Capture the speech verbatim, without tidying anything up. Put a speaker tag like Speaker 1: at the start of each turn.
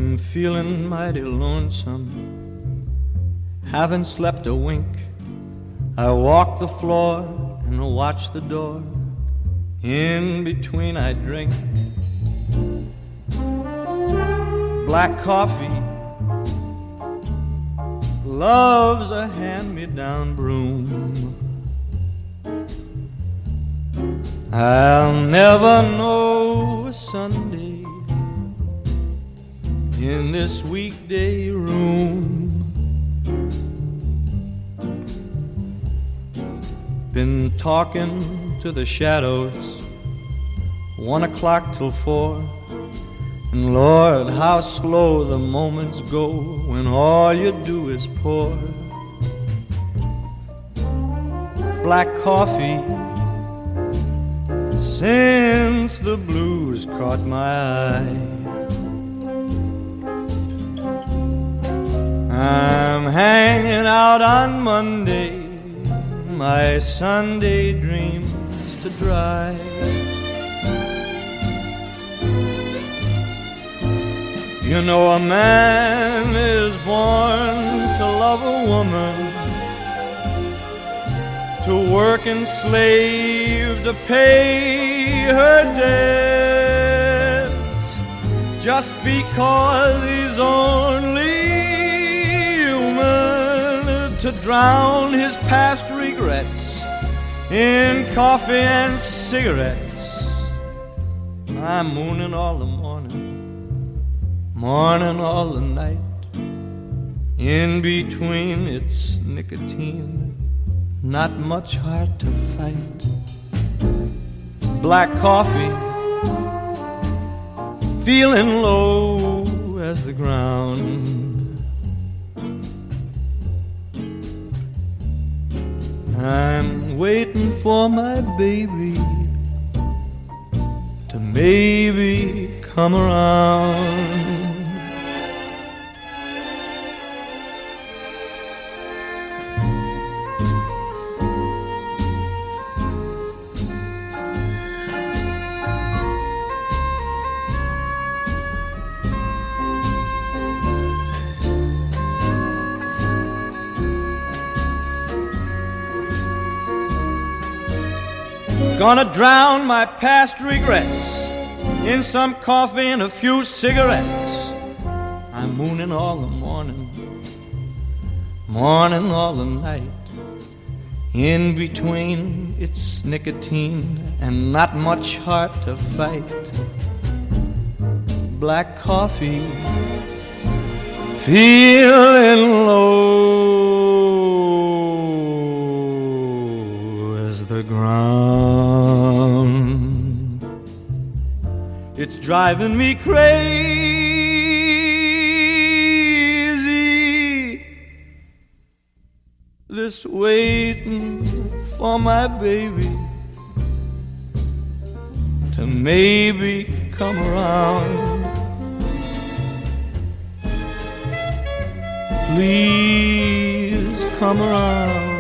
Speaker 1: Been feeling mighty lonesome, haven't slept a wink. I walk the floor and watch the door. In between I drink black coffee. Love's a hand-me-down broom. I'll never know a Sunday in this weekday room. Been talking to the shadows, one o'clock till four. And Lord, how slow the moments go when all you do is pour black coffee. Since the blues caught my eye, I'm hanging out on Monday, my Sunday dreams to dry. You know a man is born to love a woman, to work and slave to pay her debts, just because he's only human, to drown his past regrets in coffee and cigarettes. I'm mooning all the morning, morning all the night. In between it's nicotine, not much heart to fight. Black coffee, feeling low as the ground. I'm waiting for my baby to maybe come around. Gonna drown my past regrets in some coffee and a few cigarettes. I'm mooning all the morning, morning all the night. In between it's nicotine and not much heart to fight. Black coffee, feeling low as the ground. It's driving me crazy, this waiting for my baby to maybe come around. Please come around.